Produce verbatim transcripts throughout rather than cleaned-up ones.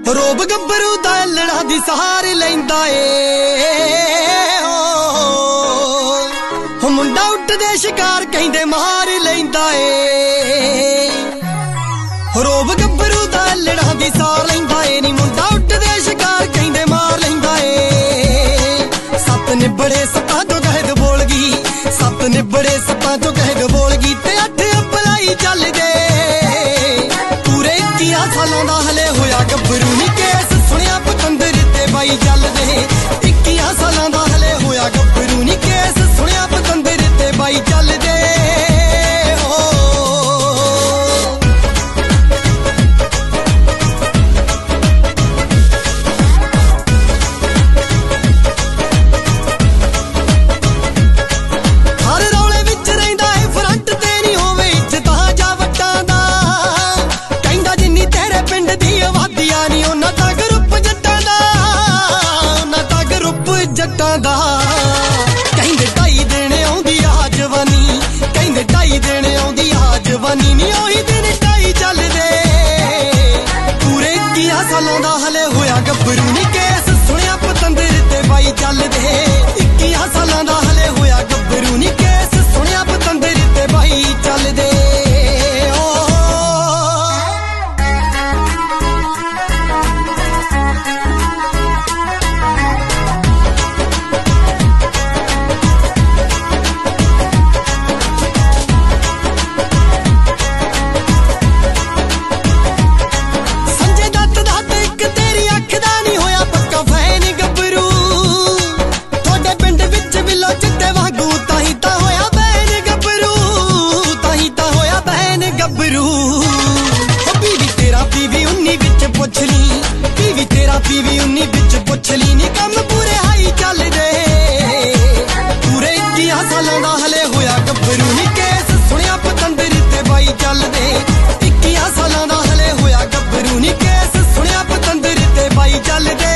ਰੋਬ ਗੱਭਰੂ ਦਾ ਲੜਾ ਦੀ ਸਹਾਰ ਲੈਂਦਾ ਏ ਹੋ ਮੁੰਡਾ ਉੱਠਦੇ ਸ਼ਿਕਾਰ ਕਹਿੰਦੇ ਮਾਰ ਲੈਂਦਾ ਏ ਰੋਬ ਗੱਭਰੂ ਦਾ ਲੜਾ ਦੀ ਸਹਾਰ ਲੈਂਦਾ ਏ ਨੀ ਮੁੰਡਾ ਉੱਠਦੇ ਸ਼ਿਕਾਰ ਕਹਿੰਦੇ ਮਾਰ ਲੈਂਦਾ ਏ ਸੱਤ ਨਿਬੜੇ ਸੱਤਾਂ ਤੋਂ ਕਹਿਦ ਬੋਲ ਗਈ ਸੱਤ ਨਿਬੜੇ ਸੱਤਾਂ ਤੋਂ ਕਹਿਦ ਬੋਲ ਗਈ ਤੇ ਅੱਠ ਅਪਲਾਈ ਚੱਲਦੇ ਪੂਰੇ ਇੱਕੀਆਂ ਸਾਲਾਂ ਦਾ ਹਲੇ ਹੋਇਆ ਗੱਭਰੂ ਨੀ ਕੇਸ ਸੁਣਿਆ ਪਤੰਦਰ ਤੇ ਬਾਈ ਚੱਲਦੇ ਇੱਕੀਆਂ ਸਾਲਾਂ ਦਾ ਹਲੇ ਹੋਇਆ ਗੱਭਰੂ ਨੀ ਕੇਸ ਸੁਣਿਆ ਪਤੰਦਰ ਤੇ ਬਾਈ ਚੱਲਦੇ ਕਹਿੰਦੇ ਢਾਈ ਦਿਨ ਆਉਂਦੀ ਆ ਜਵਾਨੀ ਕਹਿੰਦੇ ਢਾਈ ਦਿਨ ਆਉਂਦੀ ਆ ਜਵਾਨੀ ਨੀ ਉਹੀ ਦਿਨ ਢਾਈ ਚੱਲਦੇ ਪੂਰੇ ਇੱਕੀਆਂ ਸਾਲਾਂ ਦਾ ਹਲੇ ਹੋਇਆ ਗੱਭਰੂ ਨੀ ਕੇਸ ਸੁਣਿਆ ਪਤੰਦਰ ਤੇ ਬਾਈ ਚੱਲਦੇ ਇੱਕੀਆਂ ਸਾਲਾਂ ਦਾ ਹਲੇ ਹੋਇਆ ਗੱਭਰੂ ਨੀ ਕੇਸ ਸੁਣਿਆ ਪਤੰਦਰ ਤੇ ਬਾਈ ਚੱਲਦੇ ਪੀਵੀ ਉੱਨੀ ਵਿੱਚ ਪੁੱਛ ਲਈ ਨੀ ਕੰਮ ਪੂਰੇ ਹਾਈ ਚੱਲਦੇ ਪੂਰੇ ਇੱਕੀਆਂ ਸਾਲਾਂ ਦਾ ਹਲੇ ਹੋਇਆ ਗੱਭਰੂ ਨੀ ਕੇਸ ਸੁਣਿਆ ਪਤੰਦਰ ਤੇ ਬਾਈ ਚੱਲਦੇ ਇੱਕੀਆਂ ਸਾਲਾਂ ਦਾ ਹਲੇ ਹੋਇਆ ਗੱਭਰੂ ਨੀ ਕੇਸ ਸੁਣਿਆ ਪਤੰਦਰ ਤੇ ਬਾਈ ਚੱਲਦੇ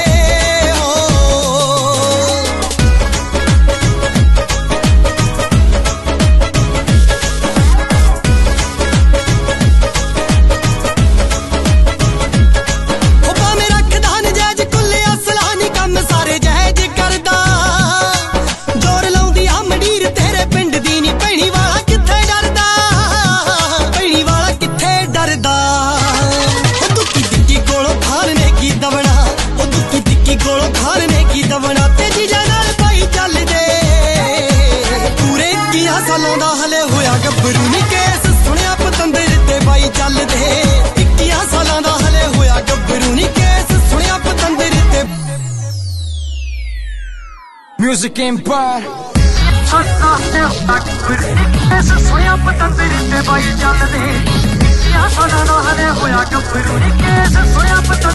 ਸਾਲਾਂ ਦਾ ਹਲੇ ਹੋਇਆ ਗੱਭਰੂ ਨੀ ਕੇਸ ਸੁਣਿਆ ਪਤੰਦਰ ਤੇ ਬਾਈ ਚੱਲਦੇ ਇੱਕੀਆਂ ਸਾਲਾਂ ਦਾ ਹਲੇ ਹੋਇਆ ਗੱਭਰੂ ਨੀ ਕੇਸ ਸੁਣਿਆ ਪਤੰਦਰ ਤੇ Music Empire ਸੁਣਿਆ ਪਤੰਦਰ ਤੇ ਬਾਈ ਚੱਲਦੇ ਇੱਕੀਆਂ ਸਾਲਾਂ ਦਾ ਹਲੇ ਹੋਇਆ ਗੱਭਰੂ ਨੀ ਕੇਸ ਸੁਣਿਆ